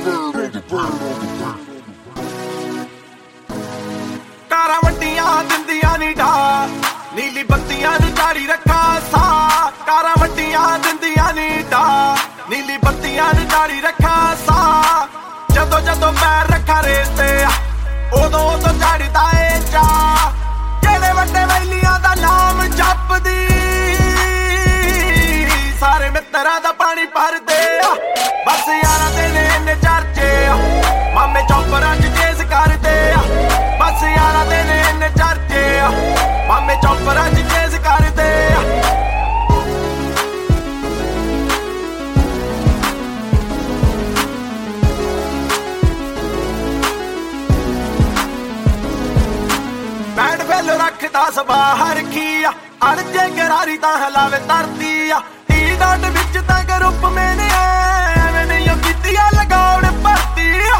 ਕਾਰਾਂ ਵੱਡੀਆਂ ਦਿੰਦੀਆਂ ਨੀ ਢਾ ਨੀਲੀ ਬੱਤੀਆਂ ਦੀ ਝਾੜੀ ਰੱਖਾ ਸਾ ਕਾਰਾਂ ਵੱਡੀਆਂ ਦਿੰਦੀਆਂ ਨੀ ਢਾ ਨੀਲੀ ਬੱਤੀਆਂ ਦੀ ਝਾੜੀ ਰੱਖਾ ਸਾ ਜਦੋਂ ਜਦੋਂ ਪੈਰ ਰੱਖਾ ਰੇਸ ਤੇ ਉਦੋਂ ਉਦੋਂ ਝਾੜਦਾ ਏ ਚਾ ਜਿਹੜੇ ਵੱਡੇ ਵੈਲੀਆਂ ਦਾ ਨਾਮ ਜਪਦੀ ਸਾਰੇ ਮਿੱਤਰਾਂ ਦਾ ਪਾਣੀ ਭਰਦੇ ਆ ਬਸ ਯਾਰਾਂ ਦੇ ਨੇ ਇੰਨੇ ਚਰਚੇ ਆ ਮਾਮੇ ਚੌਪਰਾਂ 'ਚ ਚੇਸ ਕਰਦੇ ਆ ਬਸ ਯਾਰਾਂ ਦੇ ਨੇ ਇੰਨੇ ਚਰਚੇ ਆ ਮਾਮੇ ਚੌਪਰਾਂ 'ਚ ਚੇਸ ਕਰਦੇ ਆ ਬੈਂਡ ਫੈਲ ਰੱਖਦਾ ਸਬਾਹਰ ਕੀ ਆ ਅੜ ਜੇ ਗਰਾਰੀ ਤਾਂ ਹਲਾਵੇ ਧਰਤੀ ਆ ਟੀ ਡਾਟ ਵਿੱਚ ਤਾਂ ਗਰੁੱਪ ਮੈਨੇ ਐਵੇਂ ਨਹੀਂ ਕੀਤੀਆਂ ਲਗਾਉਣ ਭਰਤੀ ਆ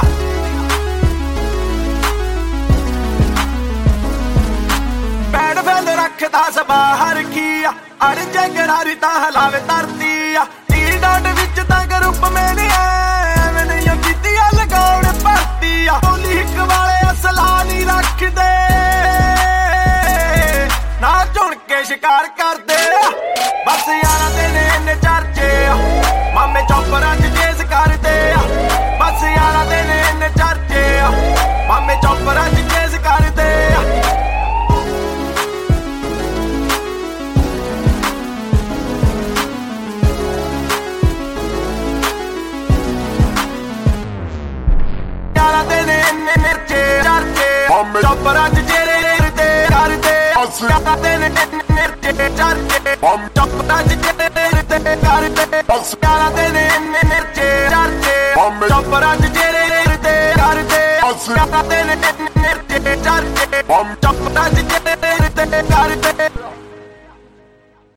ਬੈਂਡ ਫੈਲ ਰੱਖਦਾ ਸਬਾਹਰ ਕੀ ਆ ਅੜ ਜੇ ਗਰਾਰੀ ਤਾਂ ਹਲਾਵੇ ਧਰਤੀ ਆ ਟੀ ਡਾਟ ਵਿੱਚ ਤਾਂ ਗਰੁੱਪ ਮੈਨੇ ਐਵੇਂ ਨਹੀਂ ਕੀਤੀਆਂ ਲਗਾਉਣ ਭਰਤੀ ਆ ਬੋਲੀ ਇੱਕ ਵਾਲੇ ਅਸਲਾ ਨਹੀਂ ਰੱਖਦੇ ਨਾ ਝੁਣ ਕੇ ਸ਼ਿਕਾਰ ਕਰਦੇ ਆ ਬਸ ਯਾਰਾਂ ਦੇ ਨੇ ਇੰਨੇ ਚਰਚੇ ਆ ਮਾਮੇ ਚੌਪਰਾਂ 'ਚ ਚੇਸ ਕਰਦੇ ਆ ਬਸ ਯਾਰਾਂ ਦੇ ਨੇ ਇੰਨੇ ਚਰਚੇ ਆ ਮਾਮੇ ਚੌਪਰਾਂ 'ਚ ਚੇਸ ਕਰਦੇ ਆ ਯਾਰਾਂ ਦੇ ਨੇ ਇੰਨੇ ਮਿਰਚੇ ਚਰਚੇ ਮਾਮੇ ਚੌਪਰਾਂ 'ਚ ਜਿਹੜੇ ਕਰਦੇ ਯਾਰਾਂ ਦੇ ਨੇ ਮਿਰਚੇ ਚਰਚੇ ਮਾਮੇ ਚੌਪਰਾਂ 'ਚ ਜਿਹੜੇ ਕਰਦੇ ਯਾਰਾਂ ਦੇ ਨੇ ਇੰਨੇ ਮਿਰਚੇ ਚਰਚੇ ਮਾਮੇ ਚੌਪਰਾਂ 'ਚ ਜਿਹੜੇ ਕਰਦੇ ਯਾਰਾਂ ਦੇ ਨੇ ਮਿਰਚੇ ਚਰਚੇ ਮਾਮੇ ਚੌਪਰਾਂ 'ਚ ਜਿਹੜੇ ਕਰਦੇ